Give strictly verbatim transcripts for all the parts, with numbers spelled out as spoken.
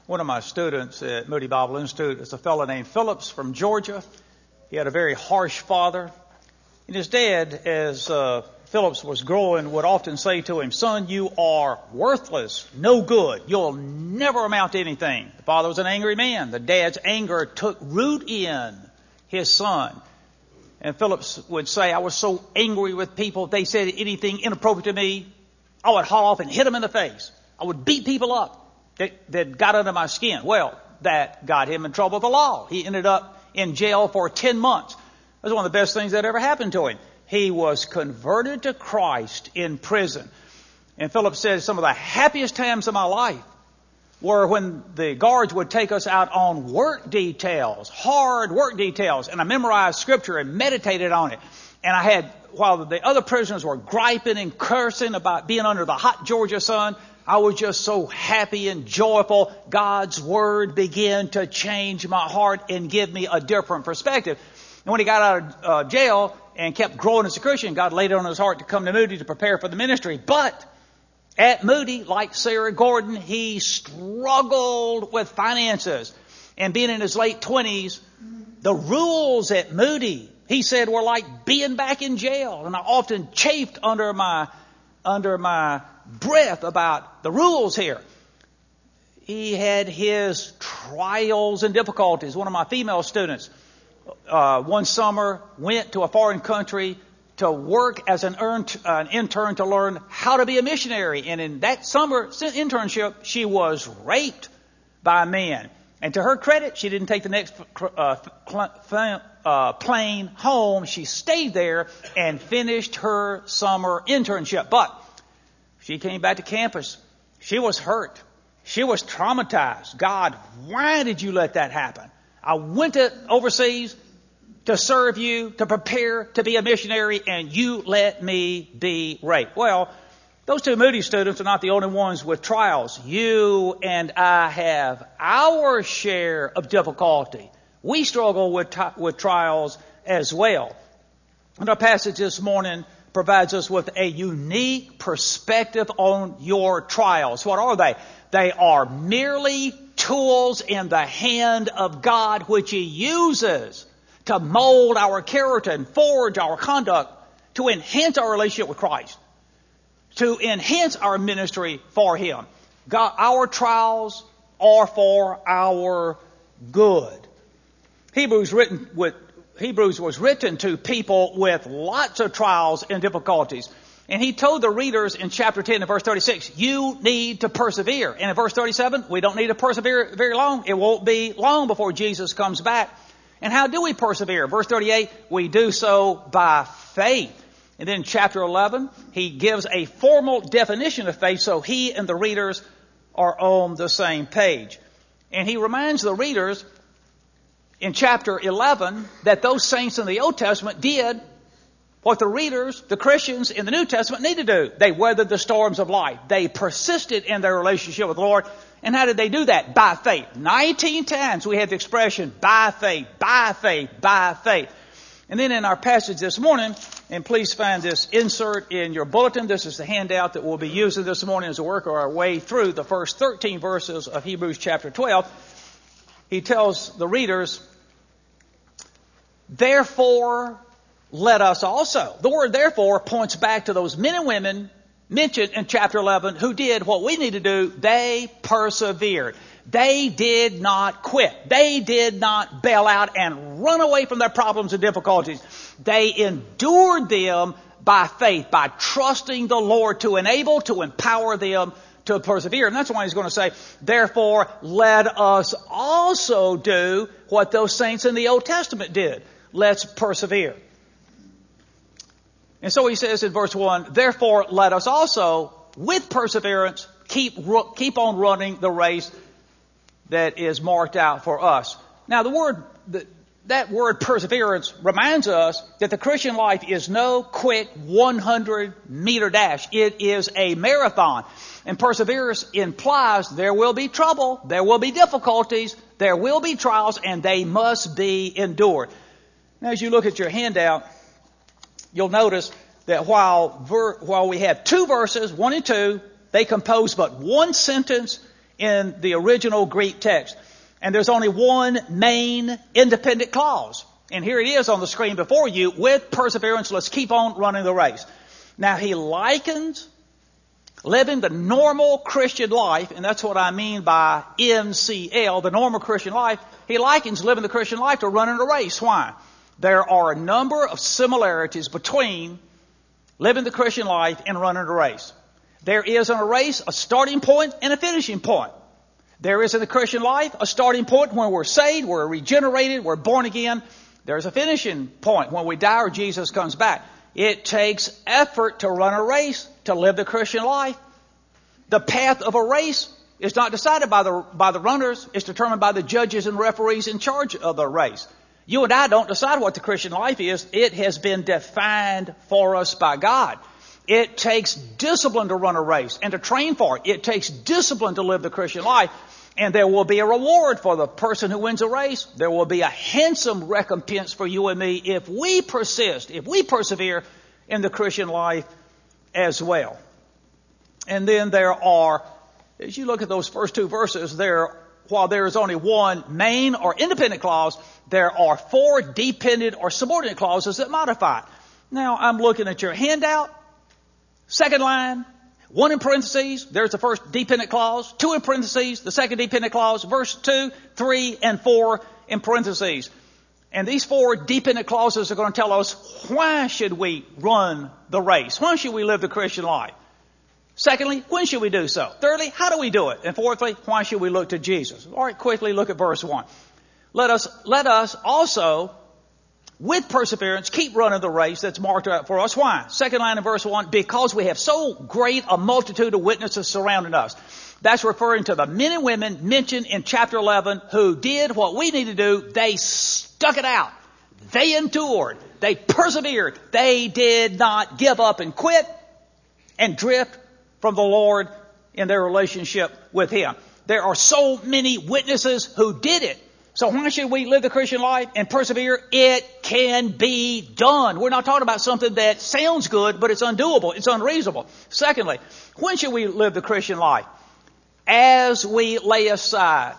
One of my students at Moody Bible Institute is a fellow named Phillips from Georgia. He had a very harsh father. And his dad, as uh, Phillips was growing, would often say to him, "Son, you are worthless, no good. You'll never amount to anything." The father was an angry man. The dad's anger took root in his son. And Phillips would say, "I was so angry with people, if they said anything inappropriate to me, I would haul off and hit them in the face. I would beat people up that, that got under my skin." Well, that got him in trouble with the law. He ended up in jail for ten months. It was one of the best things that ever happened to him. He was converted to Christ in prison. And Philip said some of the happiest times of my life were when the guards would take us out on work details, hard work details. And I memorized scripture and meditated on it. And I had, while the other prisoners were griping and cursing about being under the hot Georgia sun, I was just so happy and joyful. God's word began to change my heart and give me a different perspective. And when he got out of uh, jail and kept growing as a Christian, God laid it on his heart to come to Moody to prepare for the ministry. But at Moody, like Sarah Gordon, he struggled with finances. And being in his late twenties, the rules at Moody, he said, were like being back in jail. And I often chafed under my, under my breath about the rules here. He had his trials and difficulties. One of my female students, uh, one summer went to a foreign country to work as an, earn, uh, an intern to learn how to be a missionary. And in that summer internship, she was raped by men. And to her credit, she didn't take the next uh, uh, plane home. She stayed there and finished her summer internship. But she came back to campus. She was hurt. She was traumatized. God, why did you let that happen? I went to overseas to serve you, to prepare to be a missionary, and you let me be raped. Well, those two Moody students are not the only ones with trials. You and I have our share of difficulty. We struggle with, t- with trials as well. And our passage this morning provides us with a unique perspective on your trials. What are they? They are merely tools in the hand of God, which He uses to mold our character and forge our conduct to enhance our relationship with Christ, to enhance our ministry for Him. God, our trials are for our good. Hebrews written with Hebrews was written to people with lots of trials and difficulties. And he told the readers in chapter ten and verse thirty-six, you need to persevere. And in verse thirty-seven, we don't need to persevere very long. It won't be long before Jesus comes back. And how do we persevere? Verse thirty-eight, we do so by faith. And then in chapter eleven, he gives a formal definition of faith so he and the readers are on the same page. And he reminds the readers in chapter eleven that those saints in the Old Testament did what the readers, the Christians in the New Testament need to do. They weathered the storms of life. They persisted in their relationship with the Lord. And how did they do that? By faith. Nineteen times we have the expression, by faith, by faith, by faith. And then in our passage this morning, and please find this insert in your bulletin. This is the handout that we'll be using this morning as we work our way through the first thirteen verses of Hebrews chapter twelve. He tells the readers, therefore, let us also. The word therefore points back to those men and women mentioned in chapter eleven who did what we need to do. They persevered. They did not quit. They did not bail out and run away from their problems and difficulties. They endured them by faith, by trusting the Lord to enable, to empower them to persevere. And that's why he's going to say, therefore, let us also do what those saints in the Old Testament did. Let's persevere. And so he says in verse one, therefore let us also, with perseverance, keep keep on running the race that is marked out for us. Now the word, the, that word perseverance reminds us that the Christian life is no quick one hundred meter dash. It is a marathon. And perseverance implies there will be trouble, there will be difficulties, there will be trials, and they must be endured. Now as you look at your handout, you'll notice that while ver, while we have two verses, one and two, they compose but one sentence in the original Greek text. And there's only one main independent clause. And here it is on the screen before you. With perseverance, let's keep on running the race. Now, he likens living the normal Christian life, and that's what I mean by N C L, the normal Christian life. He likens living the Christian life to running a race. Why? There are a number of similarities between living the Christian life and running a race. There is in a race a starting point and a finishing point. There is in the Christian life a starting point when we're saved, we're regenerated, we're born again. There's a finishing point when we die or Jesus comes back. It takes effort to run a race, to live the Christian life. The path of a race is not decided by the, by the runners. It's determined by the judges and referees in charge of the race. You and I don't decide what the Christian life is. It has been defined for us by God. It takes discipline to run a race and to train for it. It takes discipline to live the Christian life. And there will be a reward for the person who wins a race. There will be a handsome recompense for you and me if we persist, if we persevere in the Christian life as well. And then there are, as you look at those first two verses, there, while there is only one main or independent clause, there are four dependent or subordinate clauses that modify it. Now, I'm looking at your handout. Second line. One in parentheses, there's the first dependent clause. Two in parentheses, the second dependent clause. Verse two, three, and four in parentheses. And these four dependent clauses are going to tell us why should we run the race? Why should we live the Christian life? Secondly, when should we do so? Thirdly, how do we do it? And fourthly, why should we look to Jesus? All right, quickly look at verse one. Let us, let us also, with perseverance, keep running the race that's marked out for us. Why? Second line in verse one, because we have so great a multitude of witnesses surrounding us. That's referring to the men and women mentioned in chapter eleven who did what we need to do. They stuck it out. They endured. They persevered. They did not give up and quit and drift from the Lord in their relationship with Him. There are so many witnesses who did it. So why should we live the Christian life and persevere? It can be done. We're not talking about something that sounds good, but it's undoable. It's unreasonable. Secondly, when should we live the Christian life? As we lay aside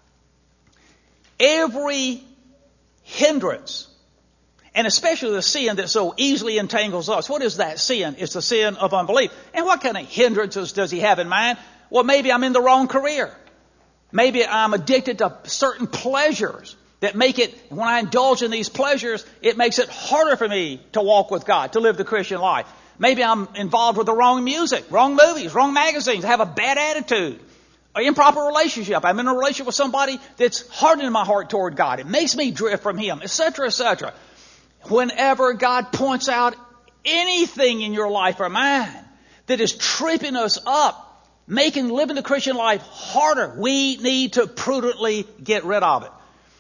every hindrance, and especially the sin that so easily entangles us. What is that sin? It's the sin of unbelief. And what kind of hindrances does he have in mind? Well, maybe I'm in the wrong career. Maybe I'm addicted to certain pleasures that make it, when I indulge in these pleasures, it makes it harder for me to walk with God, to live the Christian life. Maybe I'm involved with the wrong music, wrong movies, wrong magazines. I have a bad attitude, an improper relationship. I'm in a relationship with somebody that's hardening my heart toward God. It makes me drift from Him, et cetera, et cetera. Whenever God points out anything in your life or mine that is tripping us up, making living the Christian life harder, we need to prudently get rid of it.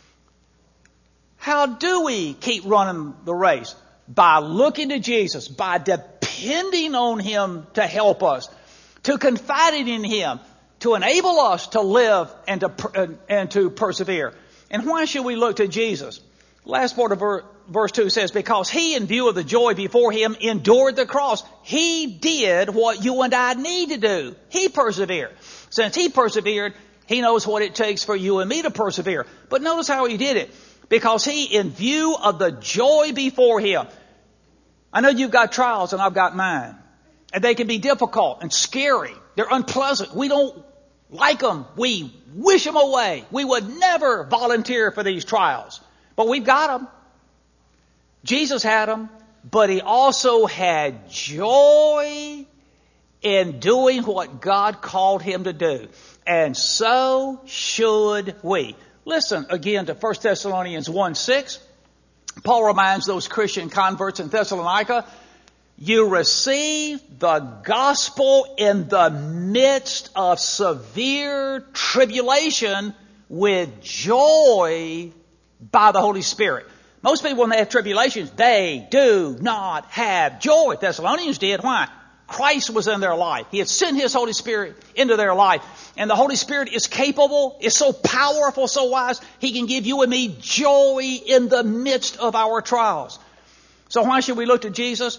How do we keep running the race? By looking to Jesus, by depending on Him to help us, to confiding in Him, to enable us to live and to and to persevere. And why should we look to Jesus? Last part of verse two says, because He, in view of the joy before Him, endured the cross. He did what you and I need to do. He persevered. Since He persevered, He knows what it takes for you and me to persevere. But notice how He did it. Because He, in view of the joy before Him. I know you've got trials and I've got mine. And they can be difficult and scary. They're unpleasant. We don't like them. We wish them away. We would never volunteer for these trials. But we've got them. Jesus had them, but He also had joy in doing what God called Him to do. And so should we. Listen again to First Thessalonians one six. Paul reminds those Christian converts in Thessalonica, you receive the gospel in the midst of severe tribulation with joy by the Holy Spirit. Most people, when they have tribulations, they do not have joy. Thessalonians did. Why? Christ was in their life. He had sent His Holy Spirit into their life. And the Holy Spirit is capable, is so powerful, so wise, He can give you and me joy in the midst of our trials. So why should we look to Jesus?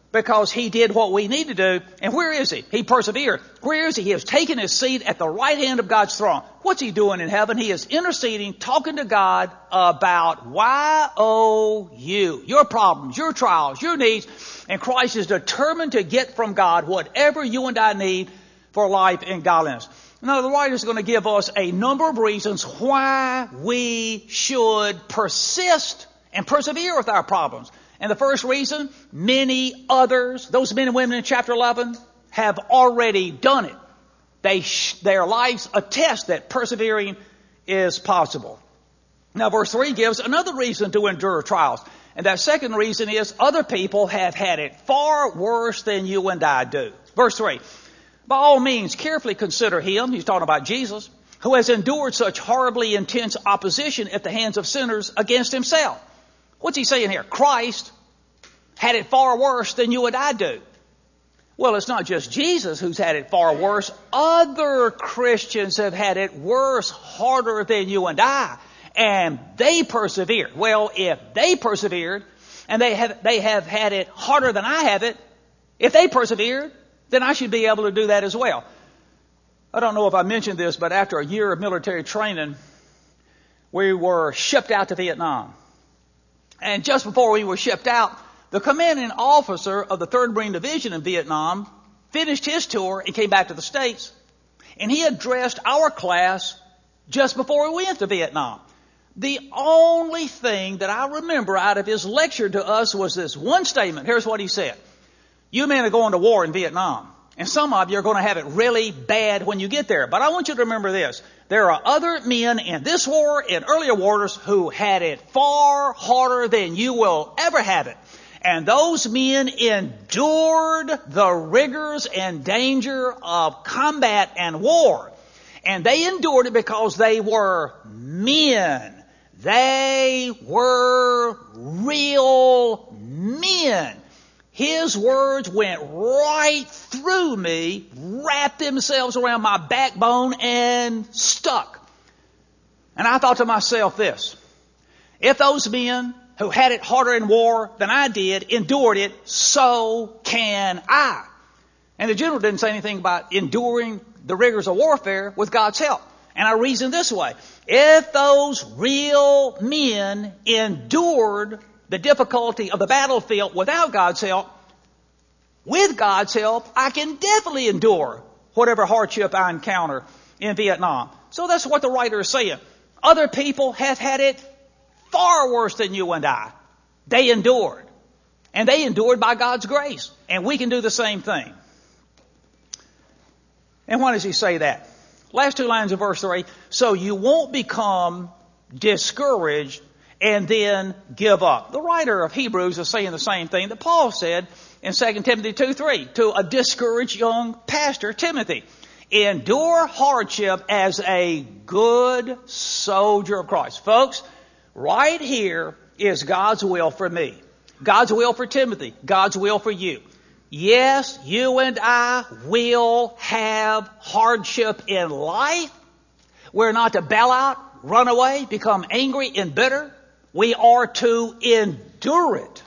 because he did what we need to do. And where is he? He persevered. Where is he? He has taken his seat at the right hand of God's throne. What's he doing in heaven? He is interceding, talking to God about Y O U, your problems, your trials, your needs. And Christ is determined to get from God whatever you and I need for life and godliness. Now, the writer is going to give us a number of reasons why we should persist and persevere with our problems. And the first reason, many others, those men and women in chapter eleven, have already done it. They sh- their lives attest that persevering is possible. Now, verse three gives another reason to endure trials. And that second reason is other people have had it far worse than you and I do. Verse three, by all means, carefully consider him, he's talking about Jesus, who has endured such horribly intense opposition at the hands of sinners against himself. What's he saying here? Christ had it far worse than you and I do. Well, it's not just Jesus who's had it far worse. Other Christians have had it worse, harder than you and I. And they persevered. Well, if they persevered and they have, they have had it harder than I have it, if they persevered, then I should be able to do that as well. I don't know if I mentioned this, but after a year of military training, we were shipped out to Vietnam. And just before we were shipped out, the commanding officer of the third Marine Division in Vietnam finished his tour and came back to the States. And he addressed our class just before we went to Vietnam. The only thing that I remember out of his lecture to us was this one statement. Here's what he said. You men are going to war in Vietnam. And some of you are going to have it really bad when you get there. But I want you to remember this. There are other men in this war and earlier wars who had it far harder than you will ever have it. And those men endured the rigors and danger of combat and war. And they endured it because they were men. They were real men. His words went right through me, wrapped themselves around my backbone, and stuck. And I thought to myself this, if those men who had it harder in war than I did endured it, so can I. And the general didn't say anything about enduring the rigors of warfare with God's help. And I reasoned this way, if those real men endured the difficulty of the battlefield without God's help, with God's help, I can definitely endure whatever hardship I encounter in Vietnam. So that's what the writer is saying. Other people have had it far worse than you and I. They endured. And they endured by God's grace. And we can do the same thing. And why does he say that? Last two lines of verse three. So you won't become discouraged and then give up. The writer of Hebrews is saying the same thing that Paul said in Second Timothy two three to a discouraged young pastor, Timothy. Endure hardship as a good soldier of Christ. Folks, right here is God's will for me. God's will for Timothy. God's will for you. Yes, you and I will have hardship in life. We're not to bail out, run away, become angry and bitter. We are to endure it.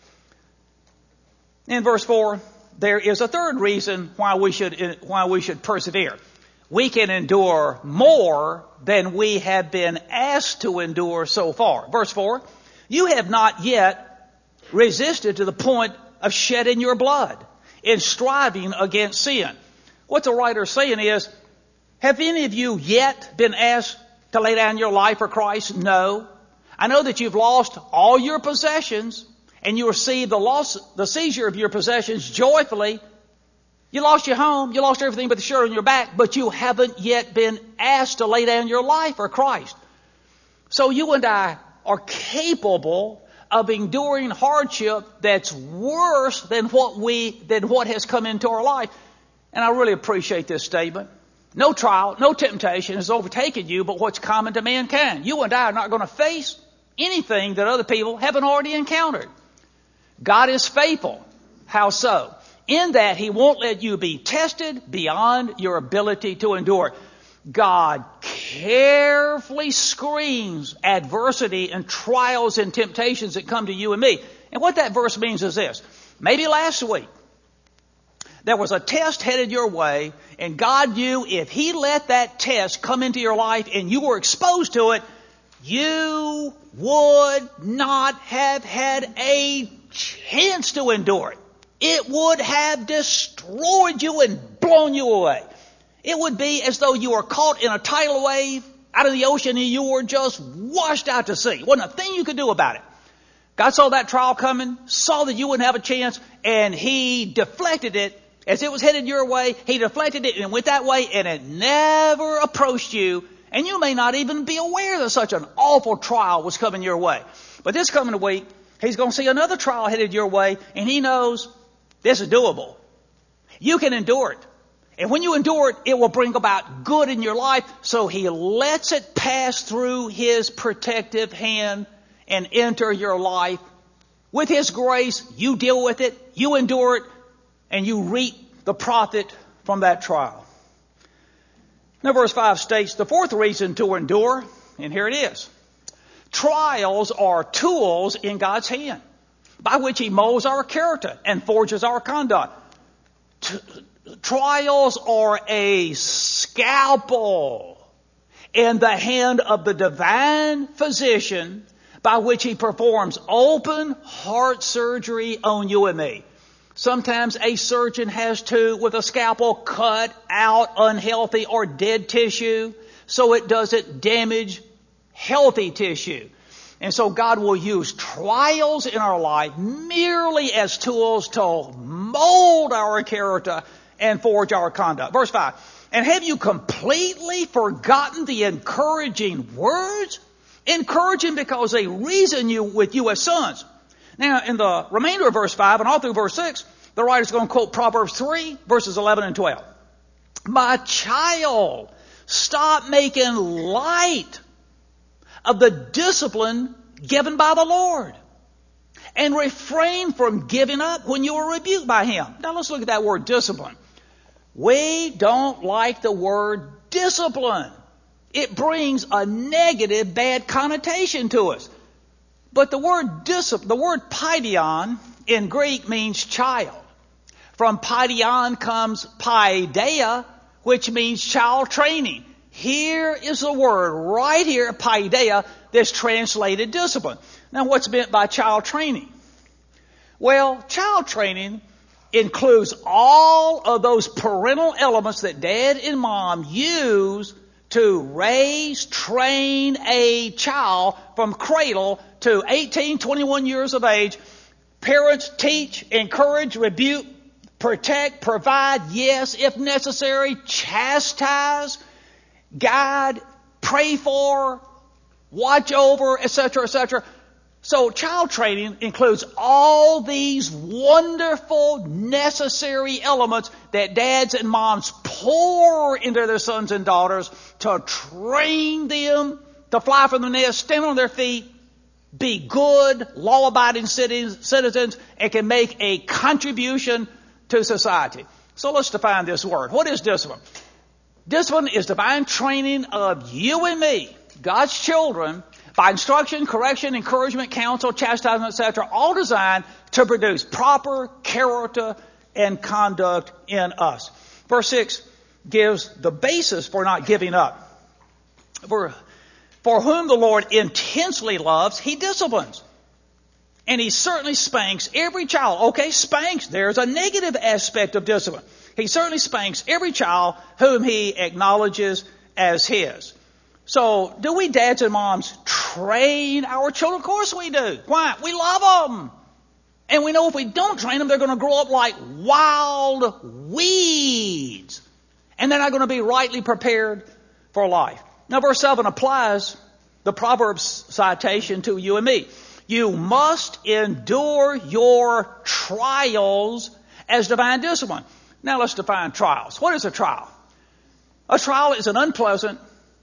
In verse four, there is a third reason why we should, why we should persevere. We can endure more than we have been asked to endure so far. Verse four, you have not yet resisted to the point of shedding your blood in striving against sin. What the writer is saying is, have any of you yet been asked to lay down your life for Christ? No. I know that you've lost all your possessions and you received the loss, the seizure of your possessions joyfully. You lost your home, you lost everything but the shirt on your back, but you haven't yet been asked to lay down your life for Christ. So you and I are capable of enduring hardship that's worse than what we, than what has come into our life. And I really appreciate this statement. No trial, no temptation has overtaken you but what's common to mankind. You and I are not going to face anything that other people haven't already encountered. God is faithful. How so? In that He won't let you be tested beyond your ability to endure. God carefully screens adversity and trials and temptations that come to you and me. And what that verse means is this. maybe last week, there was a test headed your way, and God knew if He let that test come into your life and you were exposed to it, you would not have had a chance to endure it. It would have destroyed you and blown you away. It would be as though you were caught in a tidal wave out of the ocean and you were just washed out to sea. Wasn't a thing you could do about it. God saw that trial coming, saw that you wouldn't have a chance, and He deflected it. As it was headed your way, He deflected it and went that way, and it never approached you. And you may not even be aware that such an awful trial was coming your way. But this coming week, He's going to see another trial headed your way, and He knows this is doable. You can endure it. And when you endure it, it will bring about good in your life. So He lets it pass through His protective hand and enter your life. With His grace, you deal with it, you endure it, and you reap the profit from that trial. Now verse five states the fourth reason to endure, and here it is. Trials are tools in God's hand by which He molds our character and forges our conduct. T- trials are a scalpel in the hand of the divine physician by which He performs open heart surgery on you and me. Sometimes a surgeon has to, with a scalpel, cut out unhealthy or dead tissue so it doesn't damage healthy tissue. And so God will use trials in our life merely as tools to mold our character and forge our conduct. Verse five, and have you completely forgotten the encouraging words? Encouraging because they reason you with you as sons. Now, in the remainder of verse five and all through verse six, the writer's going to quote Proverbs three, verses eleven and twelve. My child, stop making light of the discipline given by the Lord, and refrain from giving up when you are rebuked by Him. Now, let's look at that word discipline. We don't like the word discipline. It brings a negative, bad connotation to us. But the word discipline, the word paideon in Greek means child. From paideon comes paideia, which means child training. Here is the word right here, paideia, that's translated discipline. Now, what's meant by child training? Well, child training includes all of those parental elements that dad and mom use to raise, train a child from cradle to eighteen, twenty-one years of age. Parents teach, encourage, rebuke, protect, provide, yes, if necessary, chastise, guide, pray for, watch over, et cetera, et cetera. So child training includes all these wonderful, necessary elements that dads and moms pour into their sons and daughters to train them to fly from the nest, stand on their feet, be good, law-abiding citizens, and can make a contribution to society. So let's define this word. What is discipline? Discipline is divine training of you and me, God's children, by instruction, correction, encouragement, counsel, chastisement, et cetera, all designed to produce proper character and conduct in us. Verse six gives the basis for not giving up. For, for whom the Lord intensely loves, He disciplines. And He certainly spanks every child. Okay, spanks, there's a negative aspect of discipline. He certainly spanks every child whom He acknowledges as His. So, do we dads and moms train our children? Of course we do. Why? We love them. And we know if we don't train them, they're going to grow up like wild weeds. And they're not going to be rightly prepared for life. Now, verse seven applies the Proverbs citation to you and me. You must endure your trials as divine discipline. Now, let's define trials. What is a trial? A trial is an unpleasant,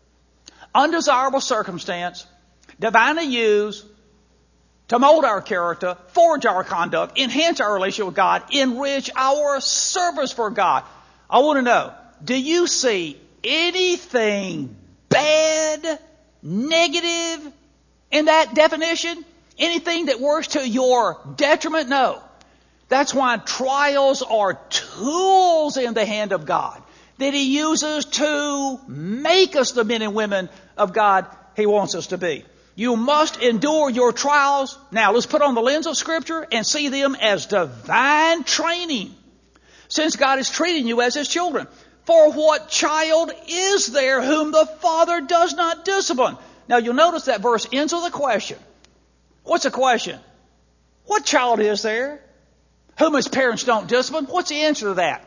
undesirable circumstance divinely used to mold our character, forge our conduct, enhance our relationship with God, enrich our service for God. I want to know, do you see anything bad, negative in that definition? Anything that works to your detriment? No. That's why trials are tools in the hand of God that He uses to make us the men and women of God He wants us to be. You must endure your trials. Now, let's put on the lens of Scripture and see them as divine training, since God is treating you as His children. For what child is there whom the Father does not discipline? Now, you'll notice that verse ends with a question. What's the question? What child is there whom his parents don't discipline? What's the answer to that?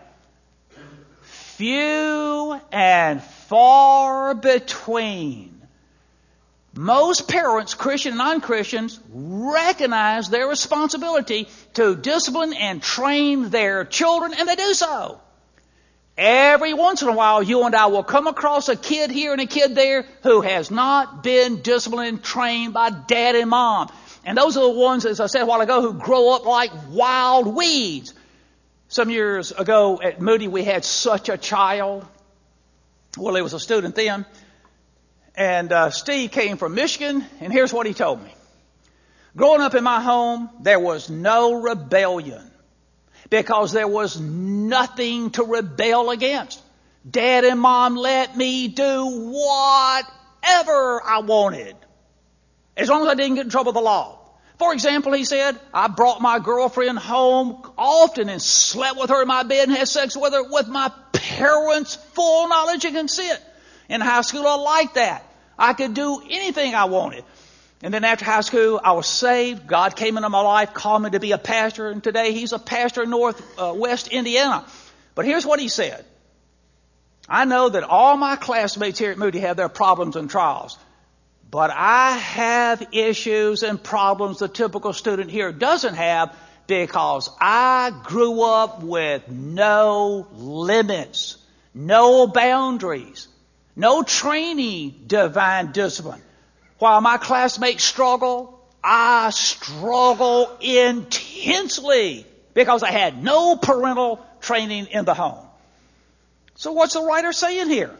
Few and far between. Most parents, Christian and non-Christians, recognize their responsibility to discipline and train their children, and they do so. Every once in a while, you and I will come across a kid here and a kid there who has not been disciplined and trained by dad and mom. And those are the ones, as I said a while ago, who grow up like wild weeds. Some years ago at Moody, we had such a child. Well, he was a student then. And uh, Steve came from Michigan, and here's what he told me. Growing up in my home, there was no rebellion because there was nothing to rebel against. Dad and Mom let me do whatever I wanted, as long as I didn't get in trouble with the law. For example, he said, I brought my girlfriend home often and slept with her in my bed and had sex with her with my parents' full knowledge and consent. In high school, I liked that. I could do anything I wanted. And then after high school, I was saved. God came into my life, called me to be a pastor. And today, he's a pastor in Northwest Indiana. But here's what he said. I know that all my classmates here at Moody have their problems and trials. But I have issues and problems the typical student here doesn't have because I grew up with no limits, no boundaries, no training divine discipline. While my classmates struggle, I struggle intensely because I had no parental training in the home. So what's the writer saying here?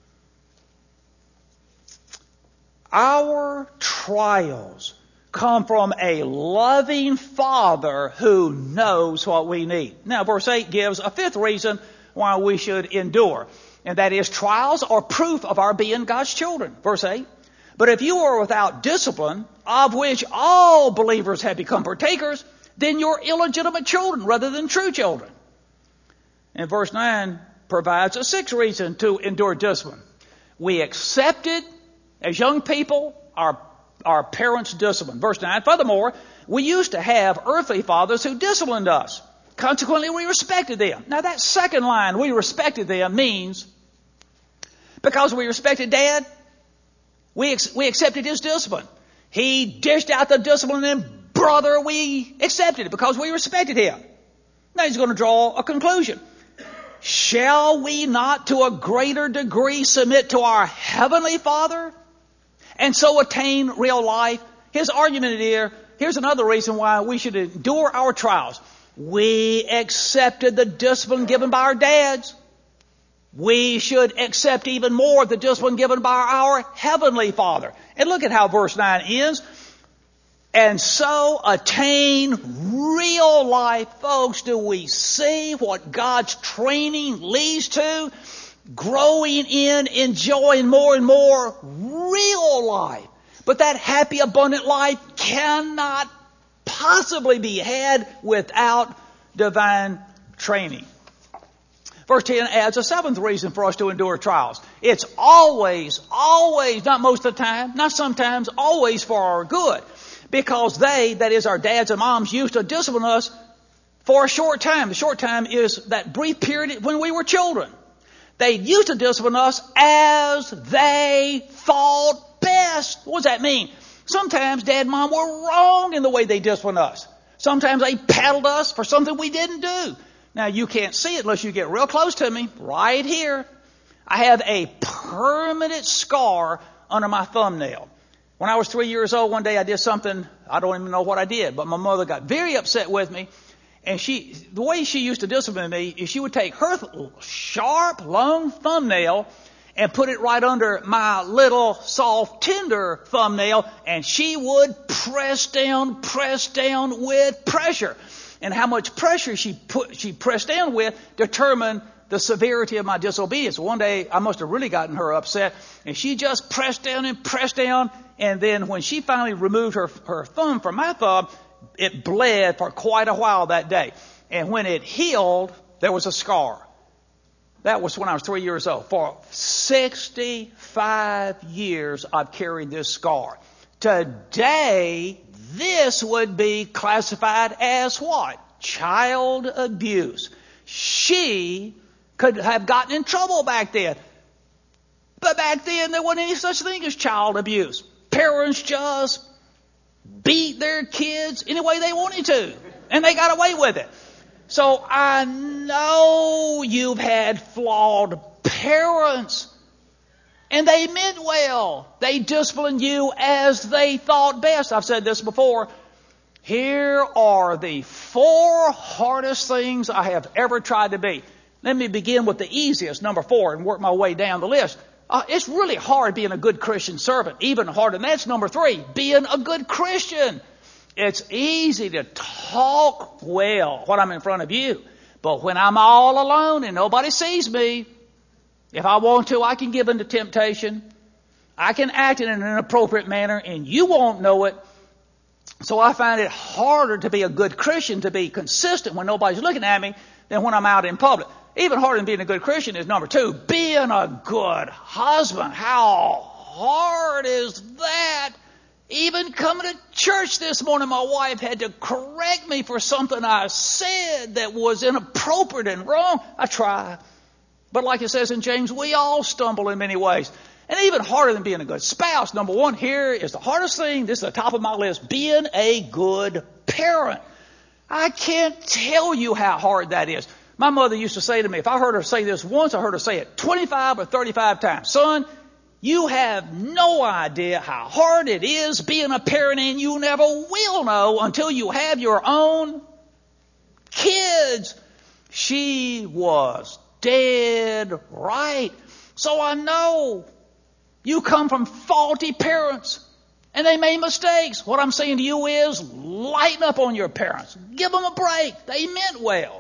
Our trials come from a loving Father who knows what we need. Now, verse eight gives a fifth reason why we should endure, and that is trials are proof of our being God's children. Verse eight, but if you are without discipline, of which all believers have become partakers, then you're illegitimate children rather than true children. And verse nine provides a sixth reason to endure discipline. We accepted, as young people, our, our parents' discipline. Verse nine, furthermore, we used to have earthly fathers who disciplined us. Consequently, we respected them. Now, that second line, we respected them, means because we respected Dad, we, ex- we accepted his discipline. He dished out the discipline, and brother, we accepted it because we respected him. Now, he's going to draw a conclusion. Shall we not to a greater degree submit to our Heavenly Father and so attain real life? His argument here, here's another reason why we should endure our trials. We accepted the discipline given by our dads. We should accept even more the discipline given by our Heavenly Father. And look at how verse nine ends. And so attain real life. Folks, do we see what God's training leads to? Growing in, enjoying more and more real life. But that happy, abundant life cannot possibly be had without divine training. Verse ten adds a seventh reason for us to endure trials. It's always, always, not most of the time, not sometimes, always for our good. Because they, that is our dads and moms, used to discipline us for a short time. The short time is that brief period when we were children. They used to discipline us as they thought best. What does that mean? Sometimes dad and mom were wrong in the way they disciplined us. Sometimes they paddled us for something we didn't do. Now, you can't see it unless you get real close to me. Right here, I have a permanent scar under my thumbnail. When I was three years old, one day I did something, I don't even know what I did, but my mother got very upset with me. And she, the way she used to discipline me is she would take her sharp, long thumbnail and put it right under my little, soft, tender thumbnail, and she would press down, press down with pressure. and how much pressure she put, she pressed down with determined the severity of my disobedience. One day I must have really gotten her upset, and she just pressed down and pressed down. And then when she finally removed her, her thumb from my thumb, it bled for quite a while that day. And when it healed, there was a scar. That was when I was three years old. For sixty-five years, I've carried this scar. Today, this would be classified as what? Child abuse. She could have gotten in trouble back then. But back then, there wasn't any such thing as child abuse. Parents just beat their kids any way they wanted to, and they got away with it. So I know you've had flawed parents, and they meant well. They disciplined you as they thought best. I've said this before. Here are the four hardest things I have ever tried to be. Let me begin with the easiest, number four, and work my way down the list. Uh, it's really hard being a good Christian servant. Even harder than that's number three, being a good Christian. It's easy to talk well when I'm in front of you. But when I'm all alone and nobody sees me, if I want to, I can give in to temptation. I can act in an inappropriate manner and you won't know it. So I find it harder to be a good Christian, to be consistent when nobody's looking at me than when I'm out in public. Even harder than being a good Christian is number two, being a good husband. How hard is that? Even coming to church this morning, my wife had to correct me for something I said that was inappropriate and wrong. I try. But like it says in James, we all stumble in many ways. And even harder than being a good spouse, number one here is the hardest thing. This is the top of my list, being a good parent. I can't tell you how hard that is. My mother used to say to me, if I heard her say this once, I heard her say it twenty-five or thirty-five times. Son, you have no idea how hard it is being a parent, and you never will know until you have your own kids. She was dead right. So I know you come from faulty parents, and they made mistakes. What I'm saying to you is lighten up on your parents. Give them a break. They meant well.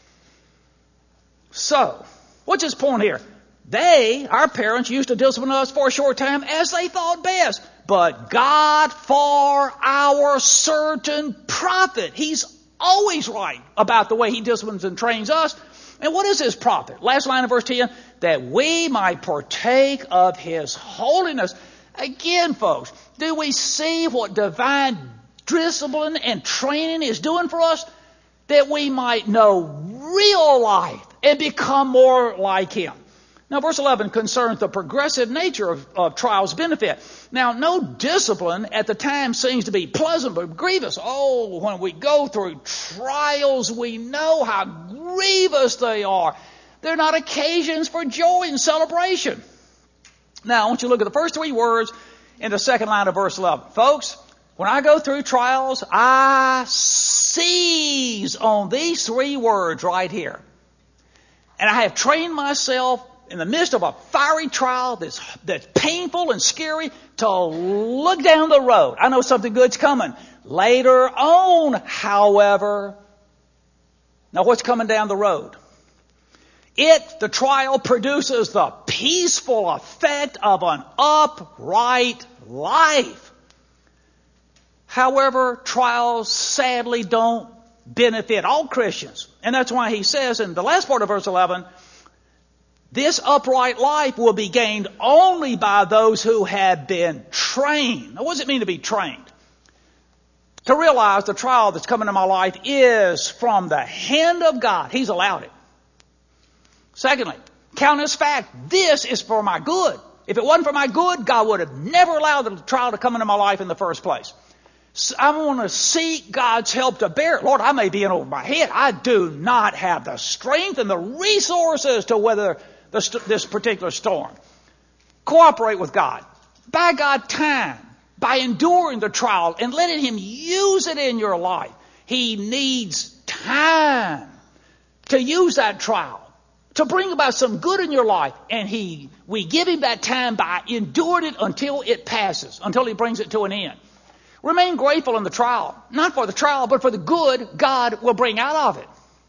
So, what's his point here? They, our parents, used to discipline us for a short time as they thought best. But God, for our certain profit, He's always right about the way He disciplines and trains us. And what is His profit? Last line of verse ten, that we might partake of His holiness. Again, folks, do we see what divine discipline and training is doing for us? That we might know real life and become more like Him. Now, verse eleven concerns the progressive nature of, of trials' benefit. Now, no discipline at the time seems to be pleasant but grievous. Oh, when we go through trials, we know how grievous they are. They're not occasions for joy and celebration. Now, I want you to look at the first three words in the second line of verse eleven. Folks, when I go through trials, I seize on these three words right here. And I have trained myself in the midst of a fiery trial that's, that's painful and scary to look down the road. I know something good's coming. Later on, however, now what's coming down the road? It, the trial, produces the peaceful effect of an upright life. However, trials sadly don't benefit all Christians. And that's why he says in the last part of verse eleven, this upright life will be gained only by those who have been trained. Now, what does it mean to be trained? To realize the trial that's coming in my life is from the hand of God. He's allowed it. Secondly, count as fact, this is for my good. If it wasn't for my good, God would have never allowed the trial to come into my life in the first place. So I want to seek God's help to bear it. Lord, I may be in over my head. I do not have the strength and the resources to weather this, this particular storm. Cooperate with God. Buy God time by enduring the trial and letting Him use it in your life. He needs time to use that trial to bring about some good in your life. And he, we give Him that time by enduring it until it passes, until He brings it to an end. Remain grateful in the trial. Not for the trial, but for the good God will bring out of it.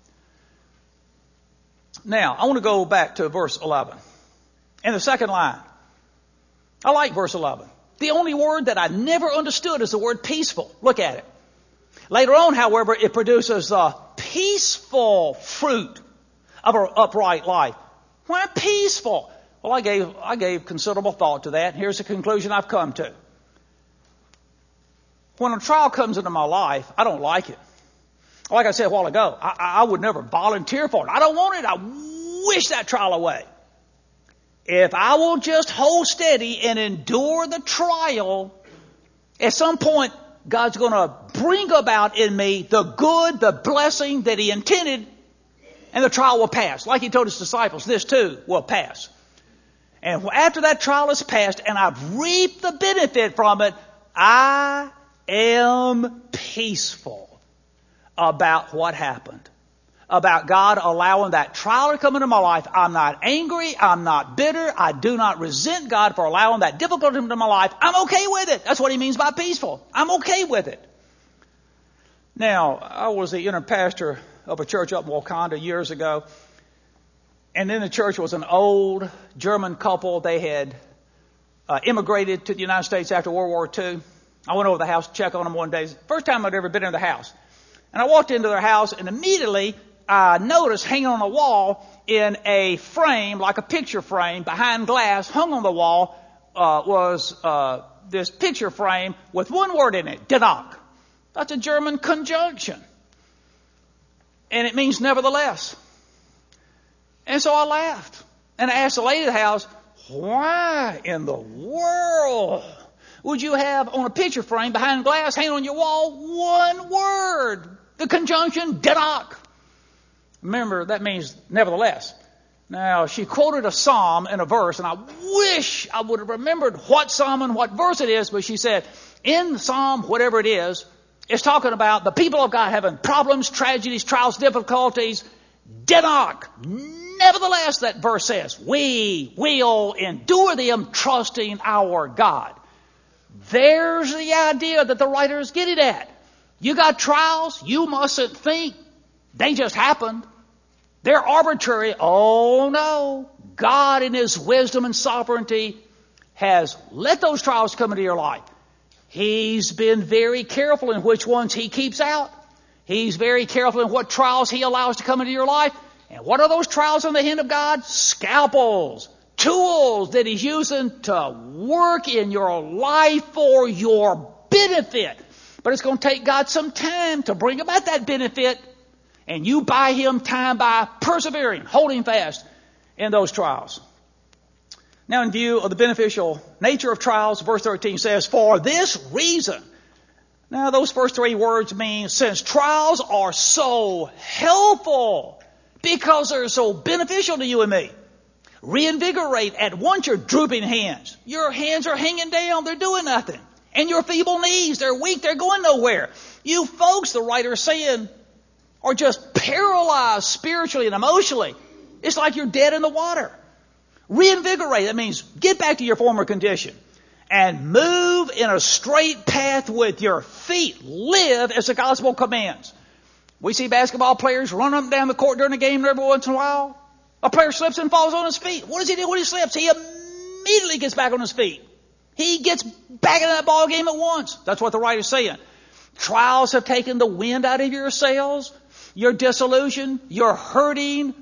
Now, I want to go back to verse eleven. In the second line. I like verse eleven. The only word that I never understood is the word peaceful. Look at it. Later on, however, it produces a peaceful fruit of an upright life. Why peaceful? Well, I gave, I gave considerable thought to that. Here's the conclusion I've come to. When a trial comes into my life, I don't like it. Like I said a while ago, I, I would never volunteer for it. I don't want it. I wish that trial away. If I will just hold steady and endure the trial, at some point, God's going to bring about in me the good, the blessing that He intended, and the trial will pass. Like He told His disciples, this too will pass. And after that trial is passed and I've reaped the benefit from it, I am peaceful about what happened. About God allowing that trial to come into my life. I'm not angry. I'm not bitter. I do not resent God for allowing that difficulty into my life. I'm okay with it. That's what He means by peaceful. I'm okay with it. Now, I was the inner pastor of a church up in Wakanda years ago. And in the church was an old German couple. They had uh, immigrated to the United States after World War Two. I went over to the house to check on them one day. First time I'd ever been in the house. And I walked into their house and immediately I noticed hanging on the wall in a frame, like a picture frame behind glass, hung on the wall, uh, was uh, this picture frame with one word in it, Dennoch. That's a German conjunction. And it means nevertheless. And so I laughed. And I asked the lady of the house, why in the world would you have on a picture frame behind glass hanging on your wall one word? The conjunction Dennoch. Remember, that means nevertheless. Now, she quoted a psalm in a verse, and I wish I would have remembered what psalm and what verse it is, but she said, in the psalm, whatever it is, it's talking about the people of God having problems, tragedies, trials, difficulties. Dennoch. Nevertheless, that verse says, we will endure them trusting our God. There's the idea that the writer is getting at. You got trials, you mustn't think they just happened. They're arbitrary. Oh no. God in His wisdom and sovereignty has let those trials come into your life. He's been very careful in which ones He keeps out. He's very careful in what trials He allows to come into your life. And what are those trials in the hand of God? Scalpels, tools that He's using to work in your life for your benefit. But it's going to take God some time to bring about that benefit. And you buy Him time by persevering, holding fast in those trials. Now, in view of the beneficial nature of trials, verse thirteen says, for this reason. Now, those first three words mean, since trials are so helpful, because they're so beneficial to you and me. Reinvigorate at once your drooping hands. Your hands are hanging down. They're doing nothing. And your feeble knees, they're weak. They're going nowhere. You folks, the writer is saying, are just paralyzed spiritually and emotionally. It's like you're dead in the water. Reinvigorate. That means get back to your former condition. And move in a straight path with your feet. Live as the gospel commands. We see basketball players run up and down the court during the game every once in a while. A player slips and falls on his feet. What does he do when he slips? He immediately gets back on his feet. He gets back into that ball game at once. That's what the writer's saying. Trials have taken the wind out of your sails. You're disillusioned. You're hurting.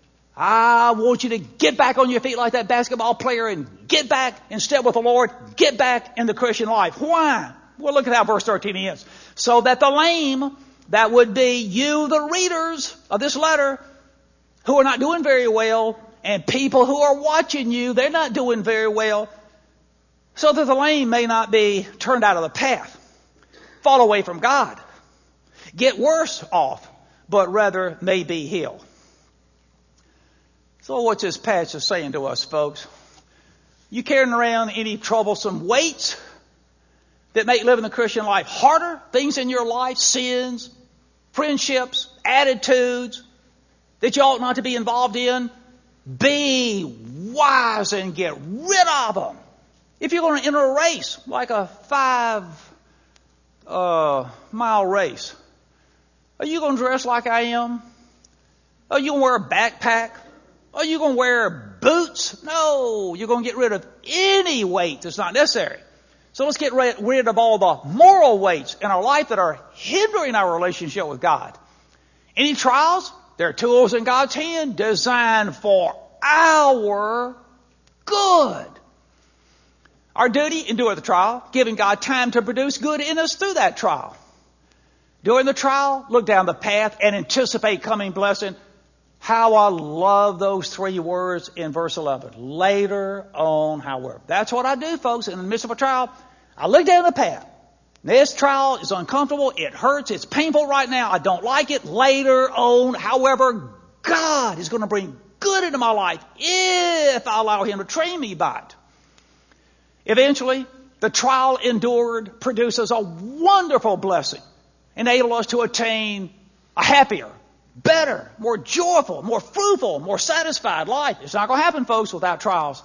I want you to get back on your feet like that basketball player and get back in step with the Lord. Get back in the Christian life. Why? Well, look at how verse thirteen ends. So that the lame, that would be you, the readers of this letter, who are not doing very well, and people who are watching you, they're not doing very well, so that the lame may not be turned out of the path, fall away from God, get worse off, but rather may be healed. So what's this passage saying to us, folks? You carrying around any troublesome weights that make living the Christian life harder? Things in your life, sins, friendships, attitudes that you ought not to be involved in? Be wise and get rid of them. If you're going to enter a race, like a five uh, mile race. Are you going to dress like I am? Are you going to wear a backpack? Are you going to wear boots? No, you're going to get rid of any weight that's not necessary. So let's get rid of all the moral weights in our life that are hindering our relationship with God. Any trials? They're tools in God's hand designed for our good. Our duty, endure the trial, giving God time to produce good in us through that trial. During the trial, look down the path and anticipate coming blessing. How I love those three words in verse eleven. Later on, however. That's what I do, folks, in the midst of a trial. I look down the path. This trial is uncomfortable. It hurts. It's painful right now. I don't like it. Later on, however, God is going to bring good into my life if I allow Him to train me by it. Eventually, the trial endured produces a wonderful blessing, enable us to attain a happier, better, more joyful, more fruitful, more satisfied life. It's not going to happen, folks, without trials.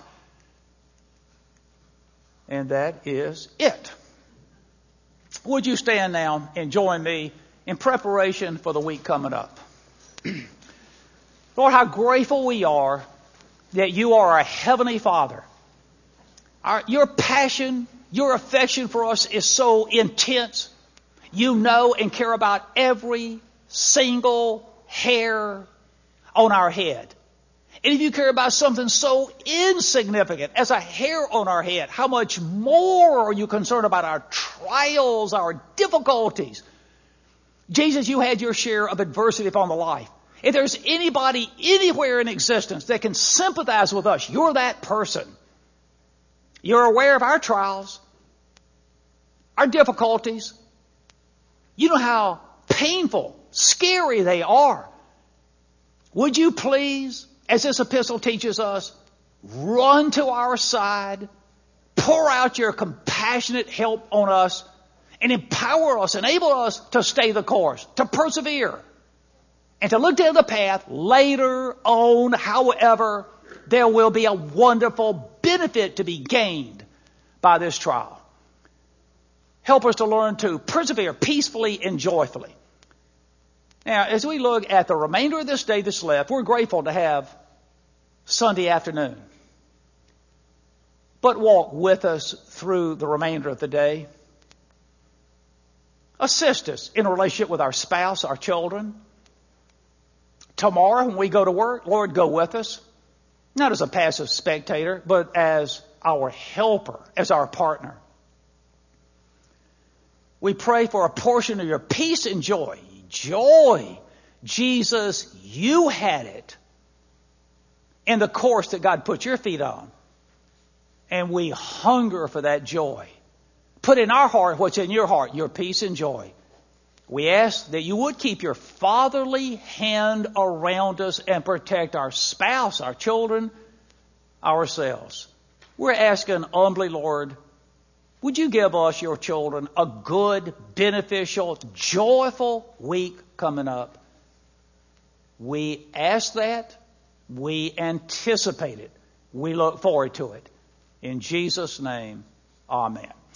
And that is it. Would you stand now and join me in preparation for the week coming up? Lord, how grateful we are that you are a heavenly Father. Our, your passion, your affection for us is so intense. You know and care about every single hair on our head. And if you care about something so insignificant as a hair on our head, how much more are you concerned about our trials, our difficulties? Jesus, you had your share of adversity upon the life. If there's anybody anywhere in existence that can sympathize with us, you're that person. You're aware of our trials, our difficulties. You know how painful, scary they are. Would you please, as this epistle teaches us, run to our side, pour out your compassionate help on us, and empower us, enable us to stay the course, to persevere, and to look down the path. Later on, however, there will be a wonderful benefit to be gained by this trial. Help us to learn to persevere peacefully and joyfully. Now, as we look at the remainder of this day that's left, we're grateful to have Sunday afternoon. But walk with us through the remainder of the day. Assist us in a relationship with our spouse, our children. Tomorrow when we go to work, Lord, go with us. Not as a passive spectator, but as our helper, as our partner. We pray for a portion of your peace and joy. Joy. Jesus, you had it in the course that God put your feet on. And we hunger for that joy. Put in our heart what's in your heart, your peace and joy. We ask that you would keep your fatherly hand around us and protect our spouse, our children, ourselves. We're asking humbly, Lord, would you give us, your children, a good, beneficial, joyful week coming up? We ask that. We anticipate it. We look forward to it. In Jesus' name, amen.